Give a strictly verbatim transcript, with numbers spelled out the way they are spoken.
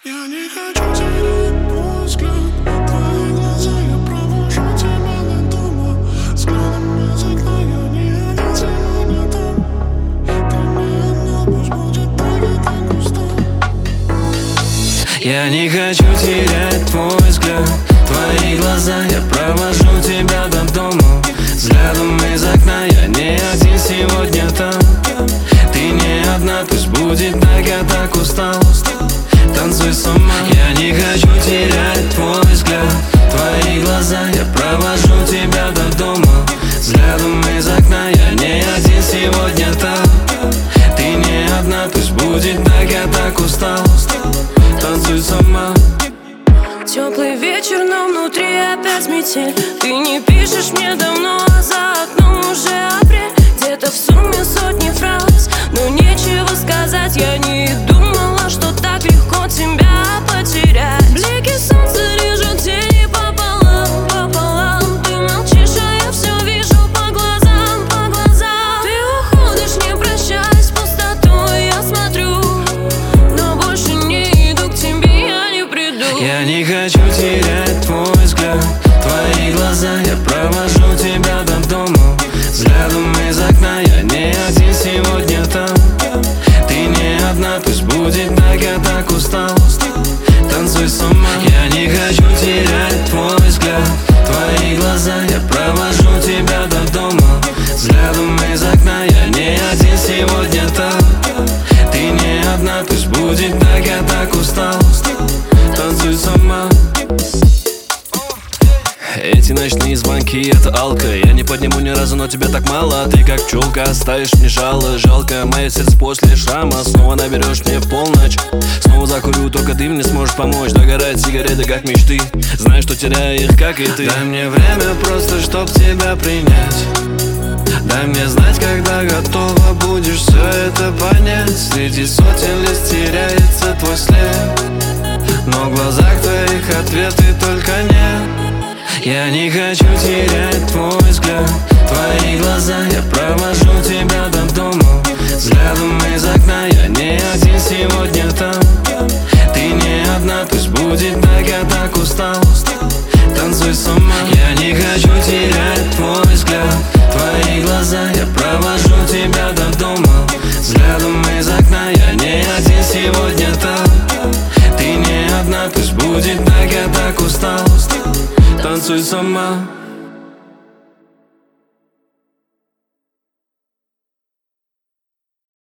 Я не хочу терять твой взгляд, твои глаза, я провожу тебя до дома. Взглядом из окна, я не один сегодня там. Ты не одна, пусть будет так, я так устал. Я не хочу терять твой взгляд, твои глаза, я провожу тебя до дома. Взглядом из окна, я не один сегодня там. Ты не одна, пусть будет так, я так устал. Танцуй сама. Я не хочу терять твой взгляд, твои глаза, я провожу тебя до дома. Взглядом из окна, я не один сегодня там. Ты не одна, пусть будет так, я так устал. Танцуй сама. Теплый вечер, но внутри опять метель. Ты не пишешь мне давно, а за окном уже апрель. Где-то в сумме сотни фраз, но нечего сказать. Я не думала, что так легко тебя потерять. Блики солнца режут тени пополам, пополам. Ты молчишь, а я все вижу по глазам, по глазам. Ты уходишь, не прощаясь, в пустоту я смотрю, но больше не иду к тебе, я не приду. Я не хочу терять твой взгляд, твои глаза, я провожу тебя до дома. Взглядом из окна, я не один сегодня там. Ты не одна, пусть будет так, я так устал. Танцуй сама. Я не хочу терять твой взгляд, твои глаза, я провожу тебя до дома. Взглядом из окна, я не один сегодня там. Ты не одна, пусть будет так, я так устал. Танцуй сама. Эти ночные звонки — это алка. Я не подниму ни разу, но тебя так мало. Ты как пчелка, оставишь мне жало. Жалко, мое сердце после шрама. Снова наберешь мне в полночь. Снова закурю, только ты мне сможешь помочь. Догорают сигареты, как мечты. Знаю, что теряю их, как и ты. Дай мне время просто, чтоб тебя принять. Дай мне знать, когда готова будешь все это понять. Среди сотен лист теряется твой след, но в глазах твоих ответы только нет. Я не хочу терять твой взгляд, твои глаза, я провожу тебя до дома. Взглядом из окна, я не один сегодня там. Ты не одна, пусть будет так, я так устал. Танцуй сама. Я не хочу терять твой взгляд, твои глаза, я провожу тебя до дома. Взглядом из окна, я не один сегодня там. Ты не одна, пусть будет так, я так устал. Танцуй сама.